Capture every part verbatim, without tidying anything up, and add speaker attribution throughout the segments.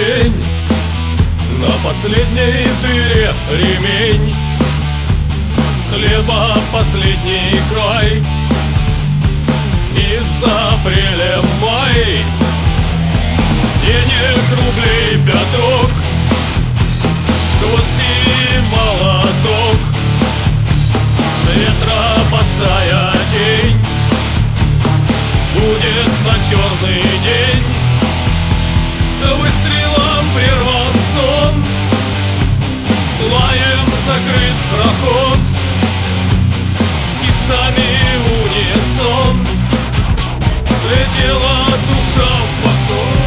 Speaker 1: день, на последней дыре ремень, хлеба последний край, из апреля май, денег рублей пяток, гвозди и молоток, ветра босая тень, будет на черный день. Выстрелом прерван сон, лаем закрыт проход, с птицами унисон летела душа в поход.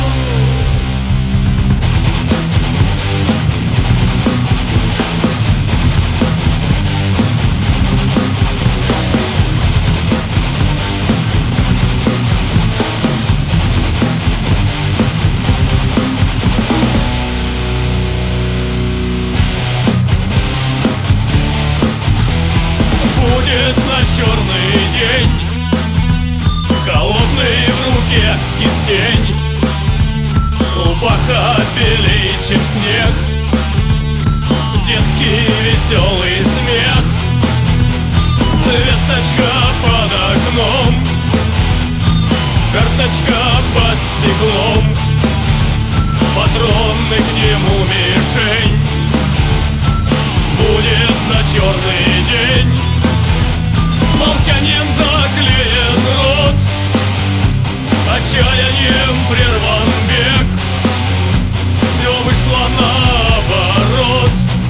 Speaker 1: Будет на черный день, холодный в руке кистень, рубаха белей, чем снег, детский веселый смех, весточка под окном, карточка под стеклом, патроны к нему мишень. Будет на черный день, молчанием заклеен рот, отчаянием прерван бег, все вышло наоборот,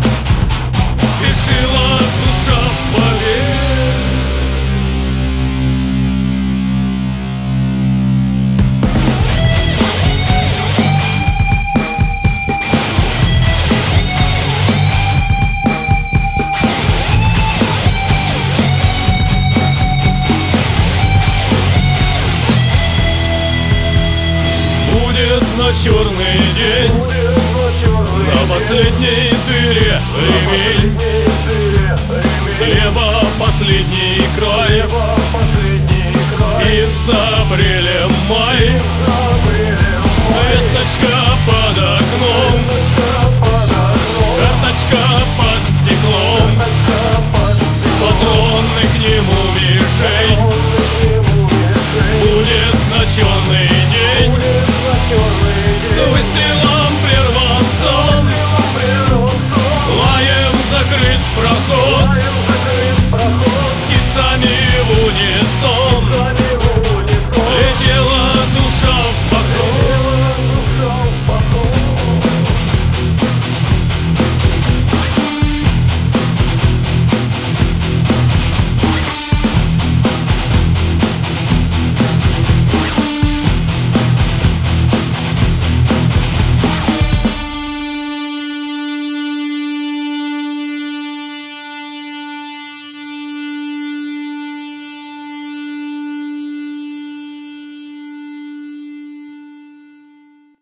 Speaker 1: спешила душа в побег. На черный день, на последней дыре ремень, хлеба последний край, из апреля май, весточка